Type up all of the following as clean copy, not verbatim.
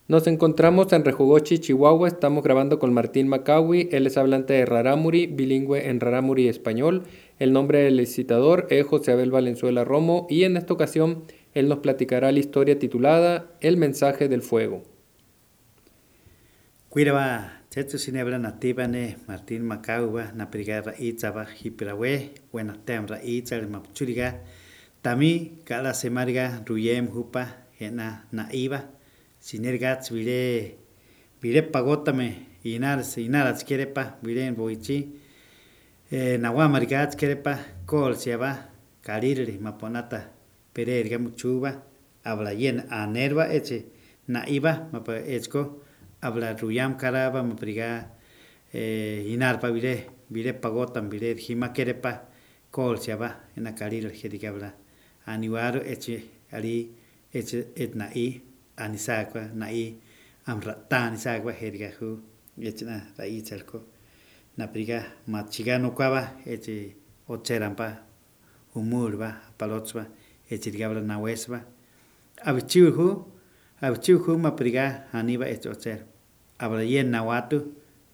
Nos encontramos en Rejogochi, Chihuahua. Estamos grabando con Martín Macawi. Él es hablante de rarámuri, bilingüe en rarámuri y español. El nombre del licitador es José Abel Valenzuela Romo y en esta ocasión él nos platicará la historia titulada El mensaje del fuego. Cuidaba, tetu sinebra nativa ne Martín Macauba, na brigada Itzaba, Hipirawe, buena temra Itzal, Mapchuriga, Tami, Kala Semarga, Ruyem, Hupa, Hena, Naiva, Sinergats, Vire Pagotame, Inaras, Kerepa, Viren Boichi, Nawamargats, Kerepa, Kol, Siaba, Karirri, Maponata, Pereira, Muchuba, Habla yen a Nerva, Eche, Naiva, Mapa Echko, habla ruyam karaba mapriga inarpa vire pagotan vire hima kerepa kol siaba en la caril jerigabla aniwaro eche ali eche etnai anisakwa nai amrata anisakwa jerigahu echna rai chalko napriga machigano kwaba eche ocherampa humurba palotsba eche rigabla nawesba abichiuhu mapriga aniba eche ocher habla yen nawatu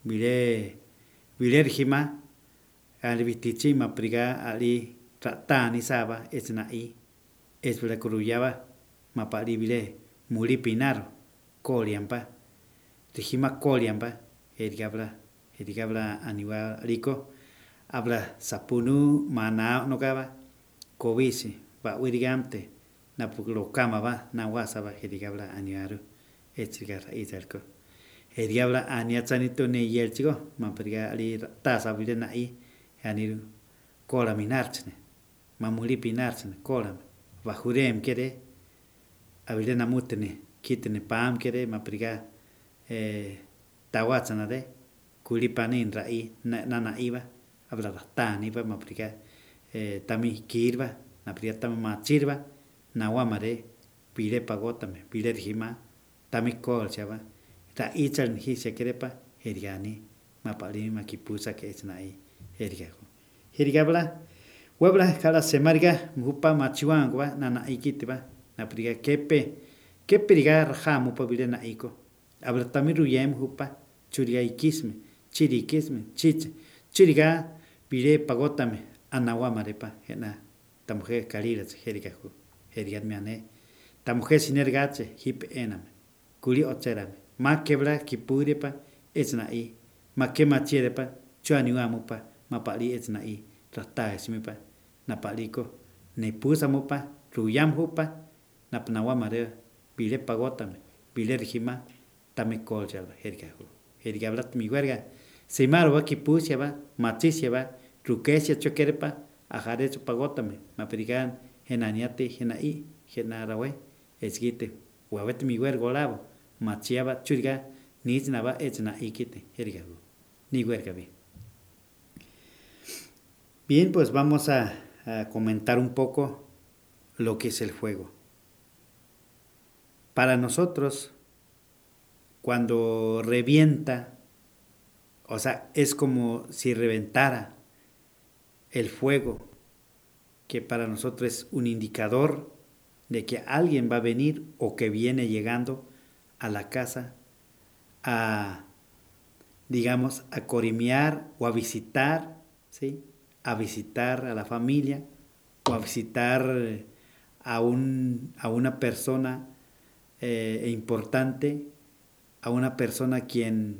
vile rjima ali vitichima priga ali tratani saba esnai es vela kuruyaba mapari vile muri pinaro koliampa rjima koliampa erigabla aniwa rico habla sapunu mana nokaba kobisi ba wirigamte na puklo kama ba na wasaba erigabla aniaru echigara izalko Heriabla aniatsanito ne yelchigo, mapriga ali tasa vilena i, aniru kola minarchne, mamuli pinarchne, kola, bajurem kere, avilena mutene, kitene pam kere, mapriga tawatsana de, kulipanin rai, nana iba, habla ratani iba, mapriga tami kirba, napriga tami machirba, nawamare, pile pagotame, pile rjima, tami kol chava. Ta ichal hisia kerepa herigani mapali makipusa que es nai herigago herigabla huebla kala semarga mupa machiwangwa nana ikitiba na priga kepe rigar jamu pabile na iko habla tamiru yem hupa churiga ikisme chiche churiga pire pagotame anawa marepa hena ta mujer kalira herigago herigat miane ta mujer sinergache hip ename kuli ocherame ma quebra kipurepa esnai ma que machierepa chuaniwamupa mapali esnai trata esmipa napaliko ne pusamupa ruyam hupa napnawamare bile pagotame bile rjima tame koljalba hergablat mi verga semaro kipusiaba machisiaba rukesia chokerepa ajare pagotame maperigan henaniate henai henarawe esgite huawete mi vergo lavo machiaba churiga niznaba echna ikite hergago ni huergabi. Bien, pues vamos a comentar un poco lo que es el fuego. Para nosotros, cuando revienta, o sea, es como si reventara el fuego, que para nosotros es un indicador de que alguien va a venir o que viene llegando a la casa digamos, a corimear o a visitar, ¿sí? A visitar a la familia o a visitar a una persona importante, a una persona quien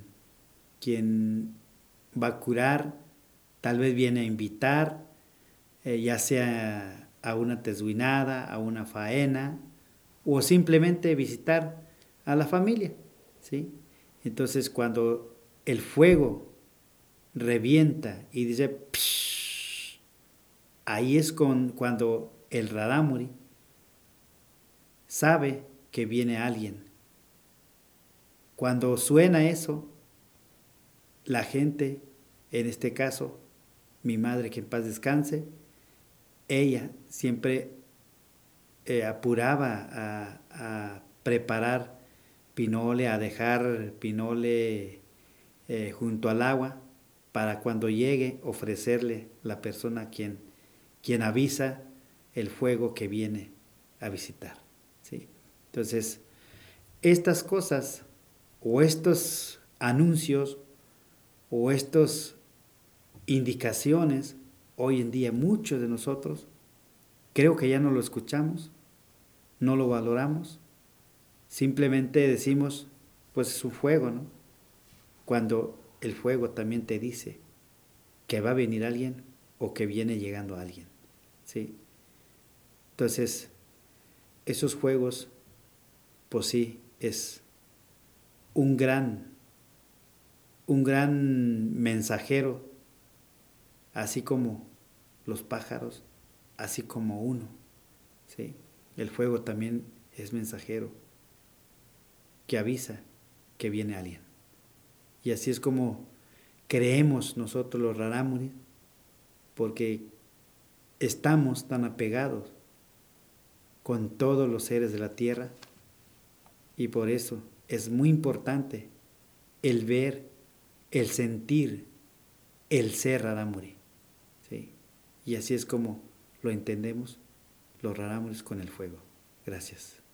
va a curar, tal vez viene a invitar, ya sea a una tezuinada, a una faena, o simplemente visitar a la familia, ¿sí? Entonces cuando el fuego revienta y dice psh, ahí es cuando el rarámuri sabe que viene alguien. Cuando suena eso, la gente, en este caso mi madre que en paz descanse, ella siempre apuraba a preparar pinole, a dejar pinole junto al agua para cuando llegue ofrecerle la persona quien avisa el fuego que viene a visitar, ¿sí? Entonces estas cosas o estos anuncios o estas indicaciones, hoy en día muchos de nosotros creo que ya no lo escuchamos, no lo valoramos, simplemente decimos, pues es un fuego, ¿no? Cuando el fuego también te dice que va a venir alguien o que viene llegando alguien, ¿sí? Entonces, esos fuegos, pues sí, es un gran, un gran mensajero, así como los pájaros, así como uno, ¿sí? El fuego también es mensajero, que avisa que viene alguien. Y así es como creemos nosotros los rarámuris, porque estamos tan apegados con todos los seres de la tierra, y por eso es muy importante el ver, el sentir, el ser rarámuri, ¿sí? Y así es como lo entendemos los rarámuris con el fuego. Gracias.